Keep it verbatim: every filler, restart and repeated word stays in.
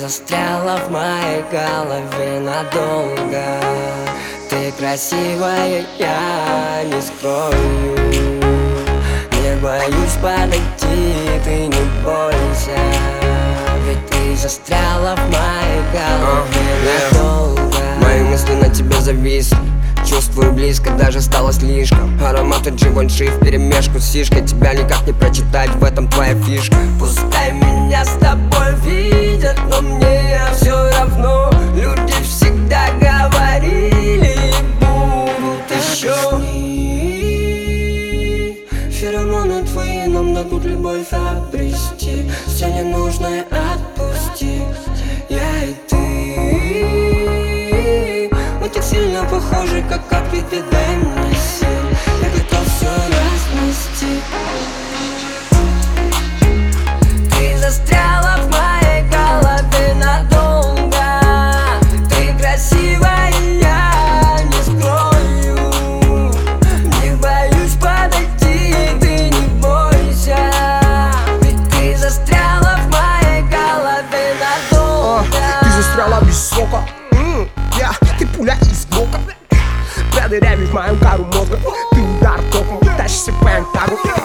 застряла в моей голове надолго. Ты красивая, я не скрою. Не боюсь подойти, ты не бойся. Ведь ты застряла в моей голове надолго. Мои мысли на тебе зависли, чувствую близко, даже стало слишком. Ароматы Givenchy вперемешку с сишкой. Тебя никак не прочитать, в этом твоя фишка. Пускай меня с тобой видят, но мне все равно. Люди всегда говорили и будут еще. Феромоны твои нам дадут любовь обрести. Все ненужное отпусти. Я и ты, мы так сильно похожи, как капли, ты дай мне сил. Я готов все разнести. Ты застряла в моей голове надолго. Ты красивая, я не скрою. Не боюсь подойти, ты не бойся. Ведь ты застряла в моей голове надолго. Ты застряла без сока, м-м, yeah, ты пуля из блока. Проверяй в мою кару мозга. Ты удар током, тащишься по янтару.